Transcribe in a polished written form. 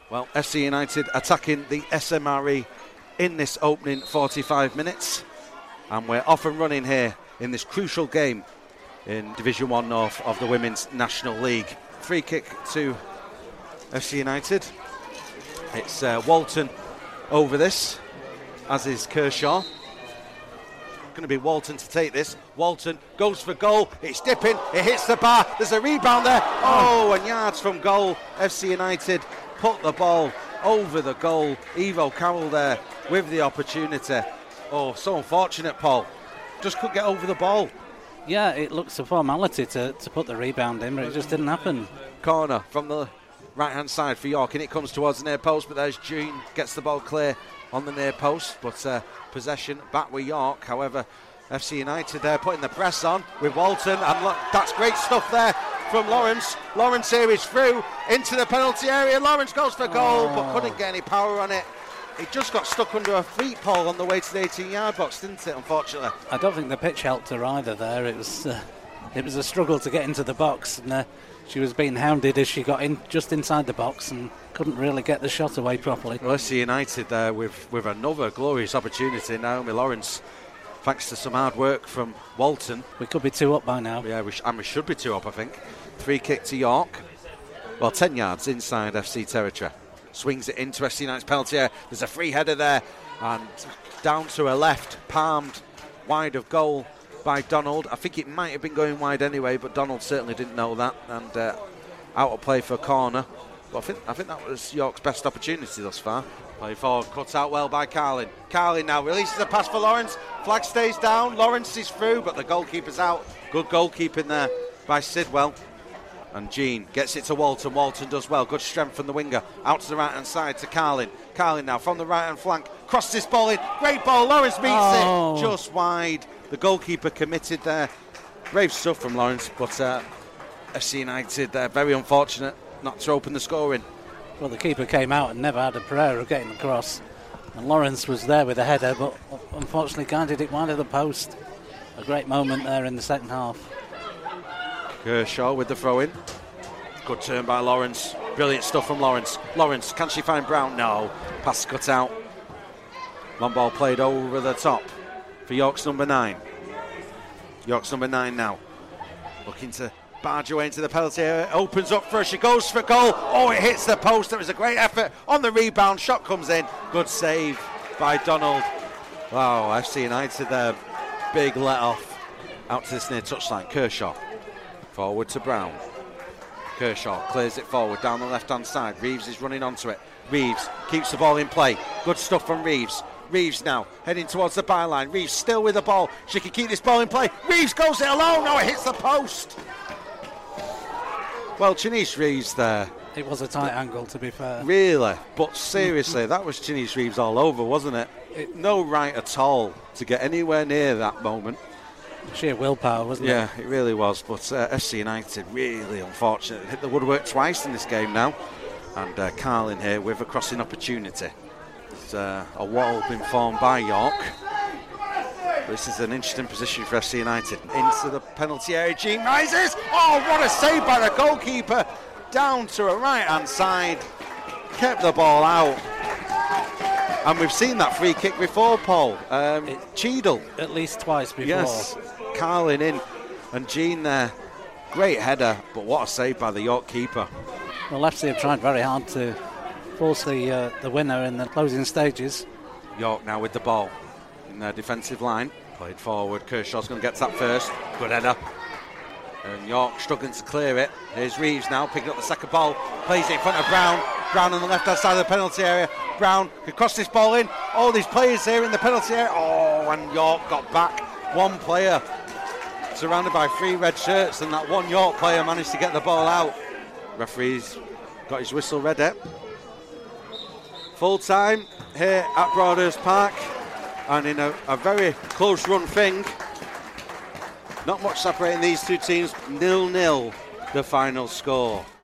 Well, FC United attacking the SMRE in this opening 45 minutes. And we're off and running here in this crucial game in Division 1 North of the Women's National League. Free kick to FC United. It's Walton over this, as is Kershaw. Going to be Walton to take this. Walton goes for goal. It's dipping. It hits the bar. There's a rebound there. Oh, and yards from goal. FC United put the ball over the goal. Evo Carroll there with the opportunity. Oh, so unfortunate, Paul. Just couldn't get over the ball. Yeah, it looks a formality to put the rebound in, but it just didn't happen. Corner from the right-hand side for York, and it comes towards the near post, but there's Jean, gets the ball clear on the near post, but possession back with York. However, FC United there putting the press on with Walton, and that's great stuff there from Lawrence. Lawrence here is through into the penalty area. Lawrence goes for goal, but couldn't get any power on it. It just got stuck under her feet, Paul, on the way to the 18-yard box, didn't it, unfortunately? I don't think the pitch helped her either there. It was a struggle to get into the box, and she was being hounded as she got in just inside the box and couldn't really get the shot away properly. Well, FC United there with another glorious opportunity. Naomi Lawrence, thanks to some hard work from Walton. We could be 2 up by now. Yeah, we should be 2 up, I think. Free kick to York. Well, 10 yards inside FC territory. Swings it into FC United's penalty area. There's a free header there, and down to her left, palmed wide of goal by Donald. I think it might have been going wide anyway, but Donald certainly didn't know that, and out of play for a corner. But I think that was York's best opportunity thus far. Play forward, cut out well by Carlin. Carlin now releases a pass for Lawrence. Flag stays down. Lawrence is through, but the goalkeeper's out. Good goalkeeping there by Sidwell. And Jean gets it to Walton. Walton does well. Good strength from the winger. Out to the right-hand side to Carlin. Carlin now from the right-hand flank. Crosses this ball in. Great ball. Lawrence meets it. Just wide. The goalkeeper committed there. Brave stuff from Lawrence, but FC United, they're very unfortunate not to open the scoring. Well, the keeper came out and never had a prayer of getting across. And Lawrence was there with a header, but unfortunately guided it wide of the post. A great moment there in the second half. Kershaw with the throw-in. Good turn by Lawrence. Brilliant stuff from Lawrence. Lawrence, can she find Brown? No. Pass cut out. Long ball played over the top for York's number 9. York's number 9 now. Looking to barge away into the penalty area. Opens up for her. She goes for goal. Oh, it hits the post. There was a great effort on the rebound. Shot comes in. Good save by Donald. Wow, FC United there. Big let off out to this near touchline. Kershaw. Forward to Brown. Kershaw clears it forward down the left-hand side. Reeves is running onto it. Reeves keeps the ball in play. Good stuff from Reeves. Reeves now heading towards the byline. Reeves still with the ball. She can keep this ball in play. Reeves goes it alone. No, it hits the post. Well, Chinese Reeves there. It was a tight angle, to be fair. Really? But seriously, that was Chinese Reeves all over, wasn't it? No right at all to get anywhere near that moment. Sheer willpower, wasn't it? Yeah, it really was. But FC United really unfortunate. Hit the woodwork twice in this game now. And Carlin here with a crossing opportunity. It's a wall been formed by York. This is an interesting position for FC United. Into the penalty area. Jean rises. Oh, what a save by the goalkeeper. Down to a right-hand side. Kept the ball out. And we've seen that free kick before, Paul. Cheadle. At least twice before. Yes. Carlin in and Jean there. Great header, but what a save by the York keeper. Well, FC have tried very hard to force the winner in the closing stages. York now with the ball in their defensive line. Played forward. Kershaw's going to get to that first. Good header. And York struggling to clear it. Here's Reeves now picking up the second ball. Plays it in front of Brown. Brown on the left-hand side of the penalty area. Brown can cross this ball in. All these players here in the penalty area. Oh, and York got back. One player surrounded by 3 red shirts, and that one York player managed to get the ball out. Referee's got his whistle ready. Full time here at Broadhurst Park, and in a very close run thing. Not much separating these two teams. 0-0 the final score.